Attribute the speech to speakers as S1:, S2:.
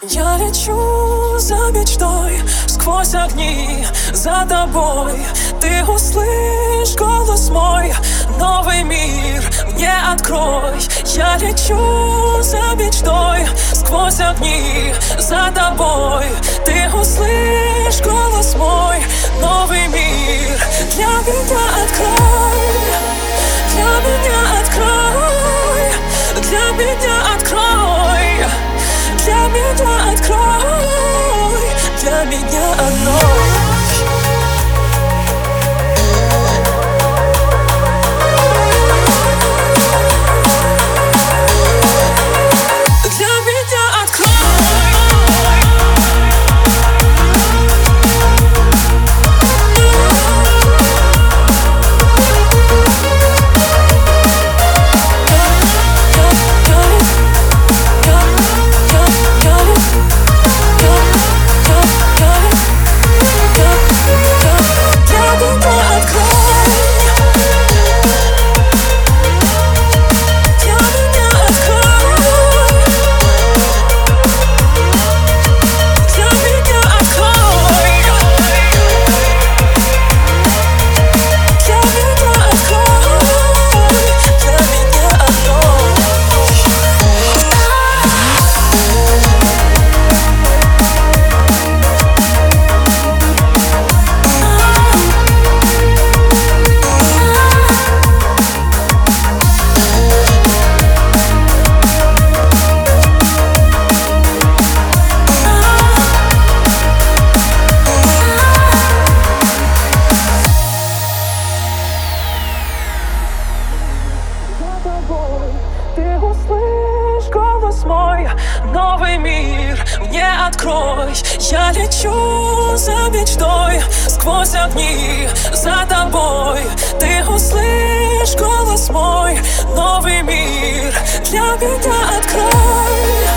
S1: Я лечу за мечтой, сквозь огни, за тобой. Ты услышь голос мой, новый мир мне открой. Я лечу за мечтой, сквозь огни, за тобой. Ты услышь голос мой, новый мир для меня открой. Для меня открой, для меня открой, для меня открой, для меня одной. Ты услышь голос мой, новый мир мне открой. Я лечу за мечтой, сквозь огни, за тобой. Ты услышь голос мой, новый мир для меня открой.